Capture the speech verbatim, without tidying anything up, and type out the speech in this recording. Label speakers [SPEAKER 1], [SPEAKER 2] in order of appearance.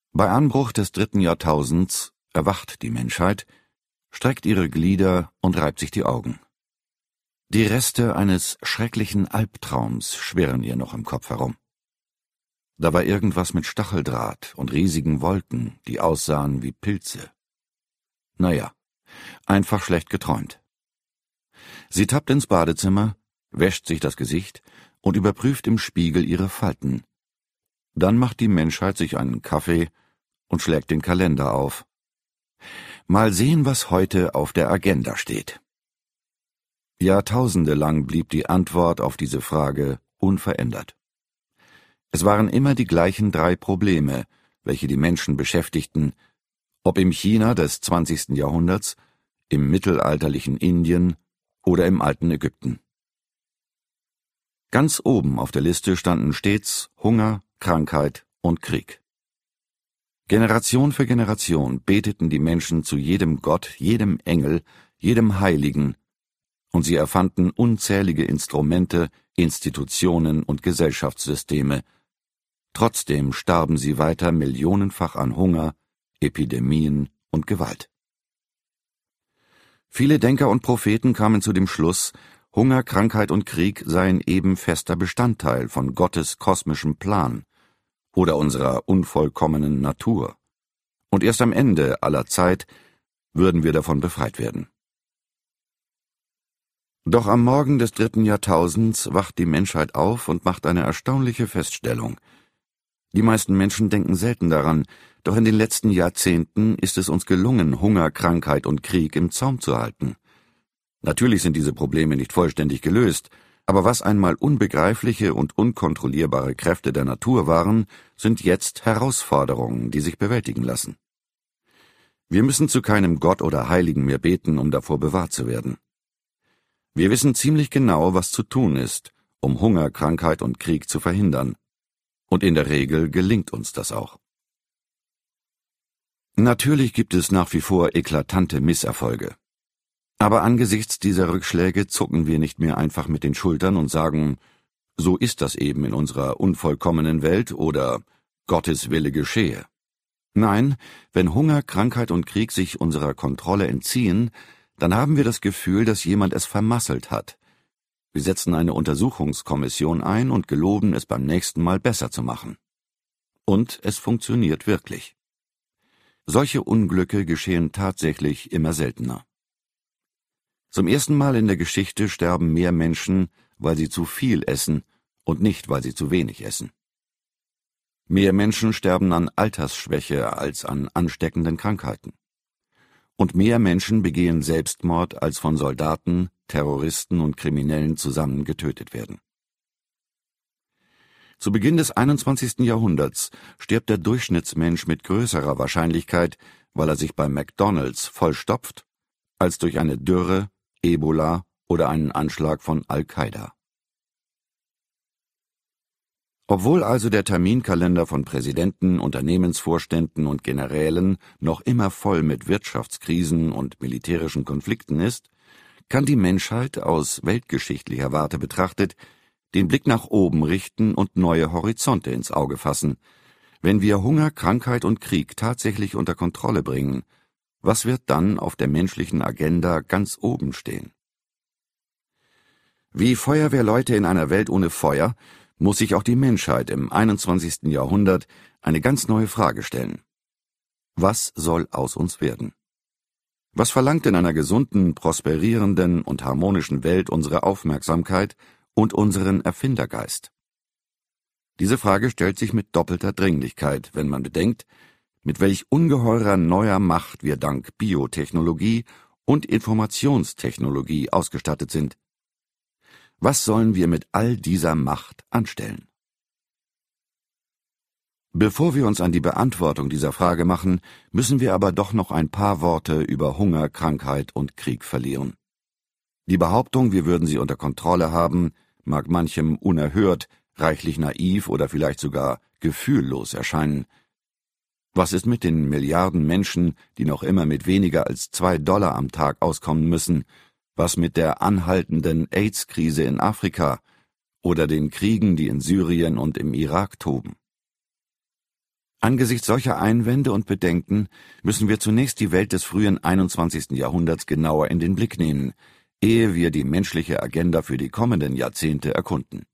[SPEAKER 1] Bei Anbruch des dritten Jahrtausends erwacht die Menschheit, streckt ihre Glieder und reibt sich die Augen. Die Reste eines schrecklichen Albtraums schwirren ihr noch im Kopf herum. Da war irgendwas mit Stacheldraht und riesigen Wolken, die aussahen wie Pilze. Naja, einfach schlecht geträumt. Sie tappt ins Badezimmer, wäscht sich das Gesicht und überprüft im Spiegel ihre Falten. Dann macht die Menschheit sich einen Kaffee und schlägt den Kalender auf. Mal sehen, was heute auf der Agenda steht. Jahrtausende lang blieb die Antwort auf diese Frage unverändert. Es waren immer die gleichen drei Probleme, welche die Menschen beschäftigten, ob im China des zwanzigsten Jahrhunderts, im mittelalterlichen Indien oder im alten Ägypten. Ganz oben auf der Liste standen stets Hunger, Krankheit und Krieg. Generation für Generation beteten die Menschen zu jedem Gott, jedem Engel, jedem Heiligen, und sie erfanden unzählige Instrumente, Institutionen und Gesellschaftssysteme. Trotzdem starben sie weiter millionenfach an Hunger, Epidemien und Gewalt. Viele Denker und Propheten kamen zu dem Schluss, Hunger, Krankheit und Krieg seien eben fester Bestandteil von Gottes kosmischem Plan oder unserer unvollkommenen Natur. Und erst am Ende aller Zeit würden wir davon befreit werden. Doch am Morgen des dritten Jahrtausends wacht die Menschheit auf und macht eine erstaunliche Feststellung. Die meisten Menschen denken selten daran, doch in den letzten Jahrzehnten ist es uns gelungen, Hunger, Krankheit und Krieg im Zaum zu halten. Natürlich sind diese Probleme nicht vollständig gelöst, aber was einmal unbegreifliche und unkontrollierbare Kräfte der Natur waren, sind jetzt Herausforderungen, die sich bewältigen lassen. Wir müssen zu keinem Gott oder Heiligen mehr beten, um davor bewahrt zu werden. Wir wissen ziemlich genau, was zu tun ist, um Hunger, Krankheit und Krieg zu verhindern. Und in der Regel gelingt uns das auch. Natürlich gibt es nach wie vor eklatante Misserfolge. Aber angesichts dieser Rückschläge zucken wir nicht mehr einfach mit den Schultern und sagen, so ist das eben in unserer unvollkommenen Welt oder Gottes Wille geschehe. Nein, wenn Hunger, Krankheit und Krieg sich unserer Kontrolle entziehen, dann haben wir das Gefühl, dass jemand es vermasselt hat. Wir setzen eine Untersuchungskommission ein und geloben, es beim nächsten Mal besser zu machen. Und es funktioniert wirklich. Solche Unglücke geschehen tatsächlich immer seltener. Zum ersten Mal in der Geschichte sterben mehr Menschen, weil sie zu viel essen und nicht, weil sie zu wenig essen. Mehr Menschen sterben an Altersschwäche als an ansteckenden Krankheiten. Und mehr Menschen begehen Selbstmord, als von Soldaten, Terroristen und Kriminellen zusammen getötet werden. Zu Beginn des einundzwanzigsten Jahrhunderts stirbt der Durchschnittsmensch mit größerer Wahrscheinlichkeit, weil er sich bei McDonald's vollstopft, als durch eine Dürre, Ebola oder einen Anschlag von Al-Qaida. Obwohl also der Terminkalender von Präsidenten, Unternehmensvorständen und Generälen noch immer voll mit Wirtschaftskrisen und militärischen Konflikten ist, kann die Menschheit aus weltgeschichtlicher Warte betrachtet den Blick nach oben richten und neue Horizonte ins Auge fassen. Wenn wir Hunger, Krankheit und Krieg tatsächlich unter Kontrolle bringen, was wird dann auf der menschlichen Agenda ganz oben stehen? Wie Feuerwehrleute in einer Welt ohne Feuer muss sich auch die Menschheit im einundzwanzigsten Jahrhundert eine ganz neue Frage stellen. Was soll aus uns werden? Was verlangt in einer gesunden, prosperierenden und harmonischen Welt unsere Aufmerksamkeit und unseren Erfindergeist? Diese Frage stellt sich mit doppelter Dringlichkeit, wenn man bedenkt, mit welch ungeheurer neuer Macht wir dank Biotechnologie und Informationstechnologie ausgestattet sind. Was sollen wir mit all dieser Macht anstellen? Bevor wir uns an die Beantwortung dieser Frage machen, müssen wir aber doch noch ein paar Worte über Hunger, Krankheit und Krieg verlieren. Die Behauptung, wir würden sie unter Kontrolle haben, mag manchem unerhört, reichlich naiv oder vielleicht sogar gefühllos erscheinen. Was ist mit den Milliarden Menschen, die noch immer mit weniger als zwei Dollar am Tag auskommen müssen? Was mit der anhaltenden AIDS-Krise in Afrika oder den Kriegen, die in Syrien und im Irak toben? Angesichts solcher Einwände und Bedenken müssen wir zunächst die Welt des frühen einundzwanzigsten Jahrhunderts genauer in den Blick nehmen, ehe wir die menschliche Agenda für die kommenden Jahrzehnte erkunden.